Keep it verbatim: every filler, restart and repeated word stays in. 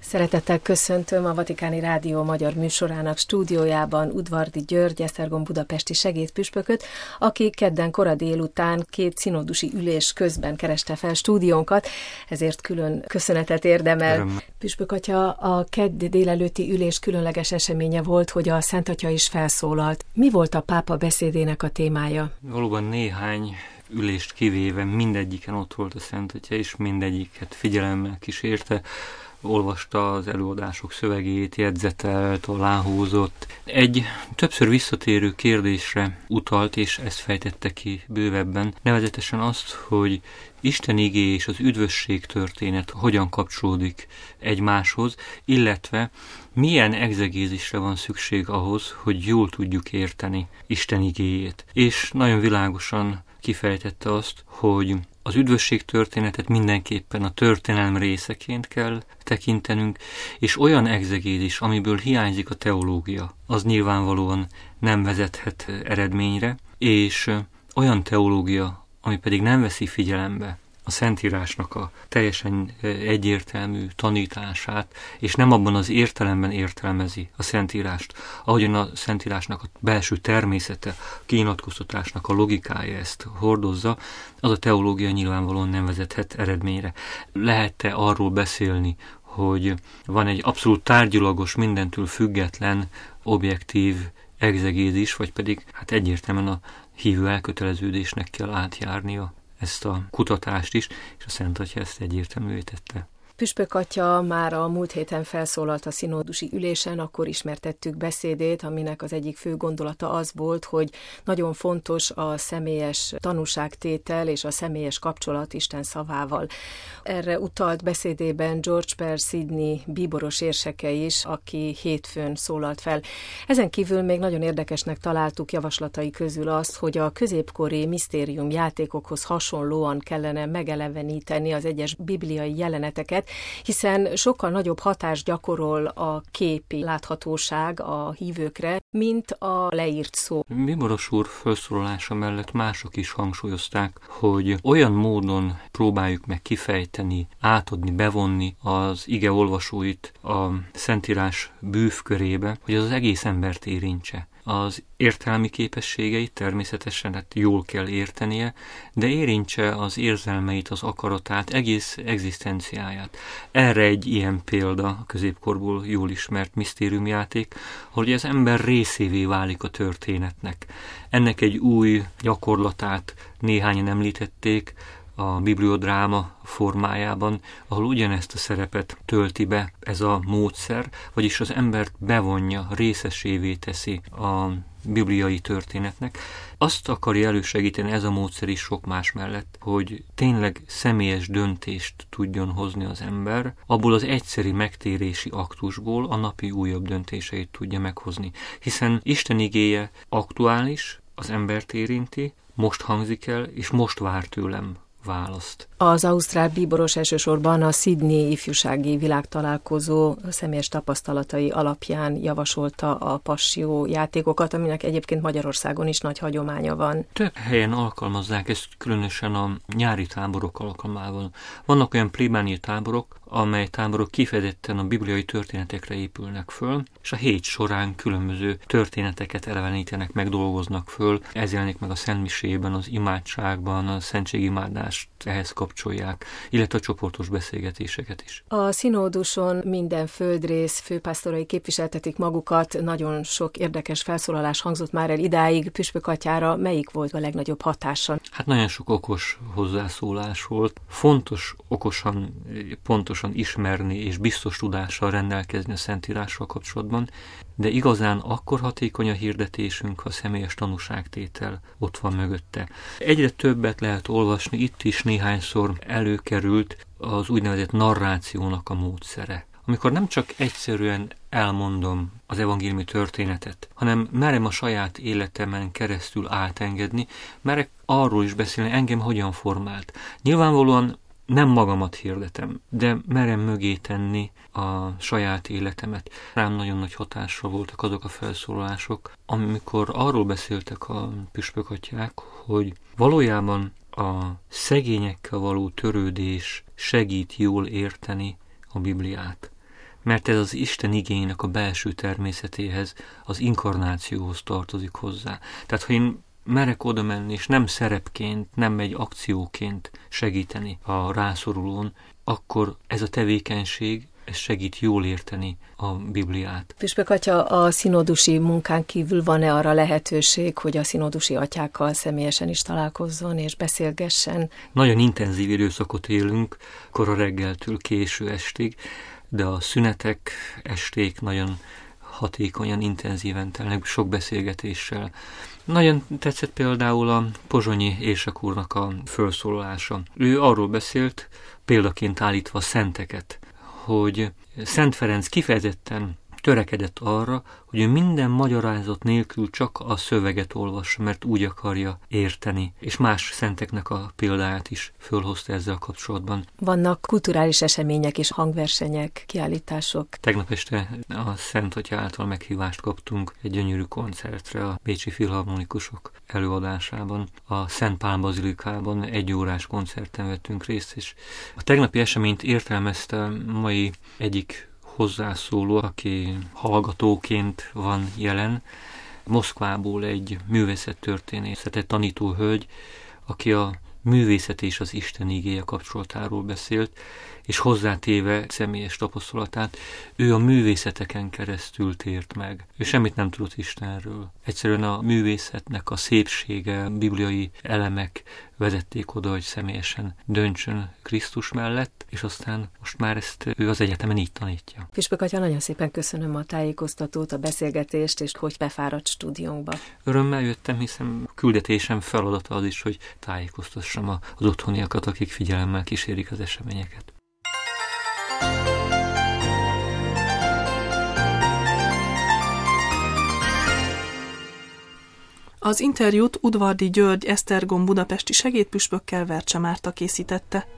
Szeretettel köszöntöm a Vatikáni Rádió magyar műsorának stúdiójában Udvardy György, Esztergom budapesti segédpüspököt, aki kedden kora délután két szinodusi ülés közben kereste fel stúdiónkat, ezért külön köszönetet érdemel. Öröm. Püspök atya, a kedd délelőtti ülés különleges eseménye volt, hogy a Szent Atya is felszólalt. Mi volt a pápa beszédének a témája? Valóban néhány ülést kivéve mindegyiken ott volt a Szent Atya, és mindegyiket figyelemmel kísérte. Olvasta az előadások szövegét, jegyzetelt, aláhúzott. Egy többször visszatérő kérdésre utalt, és ezt fejtette ki bővebben, nevezetesen azt, hogy Isten igéje és az üdvösség történet hogyan kapcsolódik egymáshoz, illetve milyen egzegézisre van szükség ahhoz, hogy jól tudjuk érteni Isten igéjét. És nagyon világosan kifejtette azt, hogy az üdvösség történetet mindenképpen a történelem részeként kell tekintenünk, és olyan egzegézis, amiből hiányzik a teológia, az nyilvánvalóan nem vezethet eredményre, és olyan teológia, ami pedig nem veszi figyelembe a Szentírásnak a teljesen egyértelmű tanítását, és nem abban az értelemben értelmezi a Szentírást, ahogyan a Szentírásnak a belső természete, a kinyilatkoztatásnak a logikája ezt hordozza, az a teológia nyilvánvalóan nem vezethet eredményre. Lehet-e arról beszélni, hogy van egy abszolút tárgyilagos, mindentől független, objektív egzegézis, vagy pedig hát egyértelműen a hívő elköteleződésnek kell átjárnia ezt a kutatást is, és a Szent Atya ezt egyértelművé tette. Püspök atya már a múlt héten felszólalt a szinodusi ülésen, akkor ismertettük beszédét, aminek az egyik fő gondolata az volt, hogy nagyon fontos a személyes tanúságtétel és a személyes kapcsolat Isten szavával. Erre utalt beszédében George Per Sidney bíboros érseke is, aki hétfőn szólalt fel. Ezen kívül még nagyon érdekesnek találtuk javaslatai közül azt, hogy a középkori misztérium játékokhoz hasonlóan kellene megeleveníteni az egyes bibliai jeleneteket, hiszen sokkal nagyobb hatást gyakorol a képi láthatóság a hívőkre, mint a leírt szó. Bíboros úr felszólalása mellett mások is hangsúlyozták, hogy olyan módon próbáljuk meg kifejteni, átadni, bevonni az ige olvasóit a Szentírás bűvkörébe, hogy az, az egész embert érintse. Az értelmi képességeit természetesen hát jól kell értenie, de érintse az érzelmeit, az akaratát, egész egzisztenciáját. Erre egy ilyen példa a középkorból jól ismert misztériumjáték, hogy az ember részévé válik a történetnek. Ennek egy új gyakorlatát néhányan említették a bibliodráma formájában, ahol ugyanezt a szerepet tölti be ez a módszer, vagyis az embert bevonja, részesévé teszi a bibliai történetnek. Azt akarja elősegíteni ez a módszer is sok más mellett, hogy tényleg személyes döntést tudjon hozni az ember, abból az egyszeri megtérési aktusból a napi újabb döntéseit tudja meghozni. Hiszen Isten igéje aktuális, az embert érinti, most hangzik el, és most vár tőlem választ. Az ausztrál bíboros elsősorban a Sydney ifjúsági világtalálkozó személyes tapasztalatai alapján javasolta a passzió játékokat, aminek egyébként Magyarországon is nagy hagyománya van. Több helyen alkalmazzák ezt, különösen a nyári táborok alkalmával. Vannak olyan plébániai táborok, amely táborok kifejezetten a bibliai történetekre épülnek föl, és a hét során különböző történeteket elevenítenek, megdolgoznak föl. Ez jelenik meg a szentmisében, az imádságban, a szentségimádást ehhez kapcsolják, illetve a csoportos beszélgetéseket is. A színóduson minden földrész főpásztorai képviseltetik magukat, nagyon sok érdekes felszólalás hangzott már el idáig. Püspök atyára melyik volt a legnagyobb hatása? Hát nagyon sok okos hozzászólás volt. Fontos okosan, pontosan ismerni és biztos tudással rendelkezni a Szentírással kapcsolatban, de igazán akkor hatékony a hirdetésünk, ha a személyes tanúságtétel ott van mögötte. Egyre többet lehet olvasni, itt is néhányszor előkerült az úgynevezett narrációnak a módszere. Amikor nem csak egyszerűen elmondom az evangéliumi történetet, hanem merem a saját életemen keresztül átengedni, merek arról is beszélni, engem hogyan formált. Nyilvánvalóan nem magamat hirdetem, de merem mögé tenni a saját életemet. Rám nagyon nagy hatással voltak azok a felszólalások, amikor arról beszéltek a püspökatyák, hogy valójában a szegényekkel való törődés segít jól érteni a Bibliát. mert ez az Isten igényének a belső természetéhez, az inkarnációhoz tartozik hozzá. Tehát, ha én merek oda menni, és nem szerepként, nem egy akcióként segíteni a rászorulón, akkor ez a tevékenység, ez segít jól érteni a Bibliát. Püspök atya, a szinodusi munkán kívül van-e arra lehetőség, hogy a szinodusi atyákkal személyesen is találkozzon és beszélgessen? Nagyon intenzív időszakot élünk, kora reggeltől késő estig, de a szünetek, esték nagyon hatékonyan, intenzíven telnek, sok beszélgetéssel. Nagyon tetszett például a pozsonyi Érsek úrnak a felszólalása. Ő arról beszélt, példaként állítva szenteket, hogy Szent Ferenc kifejezetten törekedett arra, hogy ő minden magyarázat nélkül csak a szöveget olvassa, mert úgy akarja érteni, és más szenteknek a példáját is fölhozta ezzel kapcsolatban. Vannak kulturális események és hangversenyek, kiállítások. Tegnap este a Szent Atya által meghívást kaptunk egy gyönyörű koncertre a Bécsi Filharmonikusok előadásában. A Szent Pál Bazilikában egy órás koncerten vettünk részt, és a tegnapi eseményt értelmezte a mai egyik hozzászóló, aki hallgatóként van jelen, Moszkvából egy művészettörténészet, tanító hölgy, aki a művészet és az Isten igéje kapcsolatáról beszélt, és hozzátéve személyes tapasztalatát, ő a művészeteken keresztül tért meg. Ő semmit nem tudott Istenről. Egyszerűen a művészetnek a szépsége, bibliai elemek vezették oda, hogy személyesen döntsön Krisztus mellett, és aztán most már ezt ő az egyetemen így tanítja. Püspök atya, nagyon szépen köszönöm a tájékoztatót, a beszélgetést, és hogy befáradt stúdiónkba. Örömmel jöttem, hiszen a küldetésem feladata az is, hogy tájékoztassam az otthoniakat, akik figyelemmel kísérik az eseményeket. Az interjút Udvardy György Esztergom budapesti segédpüspökkel Vercse Márta készítette.